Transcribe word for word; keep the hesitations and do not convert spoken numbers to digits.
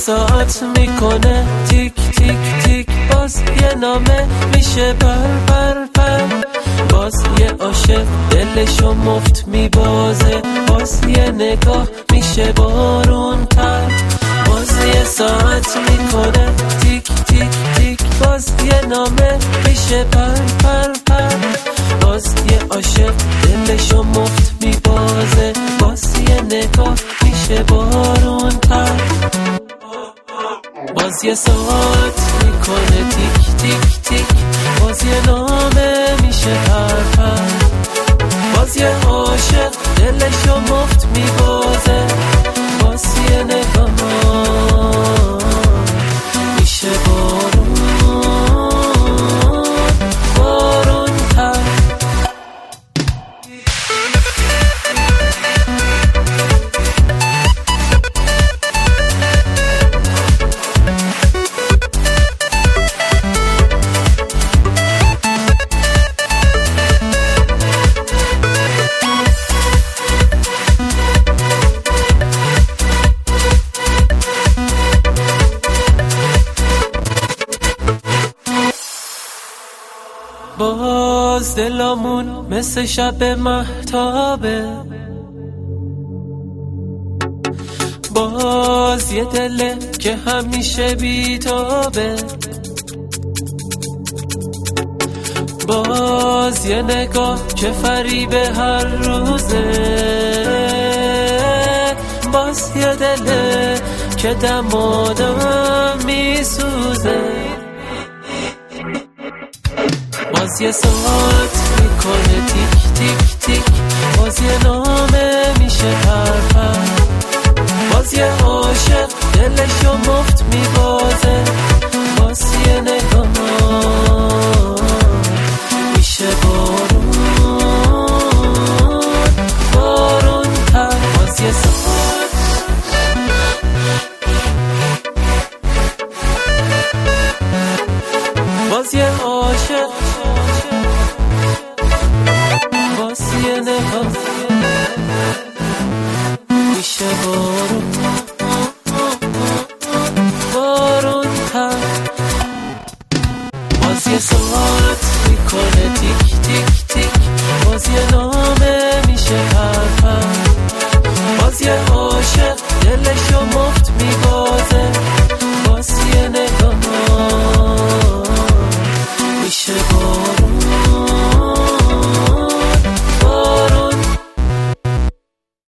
ساعت میکنه تیک تیک تیک، باز یه نامه میشه پر پر پر، باز یه عاشق دلشو مفت میبازه، باز یه نگاه میشه بارون تر، باز یه ساعت میکنه تیک تیک تیک، باز یه نامه میشه پر پر پر، باز یه عاشق دلشو مفت میبازه، باز یه نگاه میشه بارون تر، باز یه ساعت میکنه تیک تیک تیک، باز یه نامه میشه پر پر، باز یه عاشق دلشو مفت میبازه، باز یه نگاه میشه بارون بارون تر. باز دلمون مثل شب مهتابه، باز یه دله که همیشه بیتابه، باز یه نگاه که فریب هر روزه، باز یه دله که دم آدم میسوزه، باز یه ساعت میکنه تیک تیک تیک، باز یه نامه میشه پر پر، باز یه عاشق دلشو مفت میبازه، باز یه نگاه میشه بارون بارون تر، باز یه ساعت باز یه عاشق باز یه نگاه میشه بارون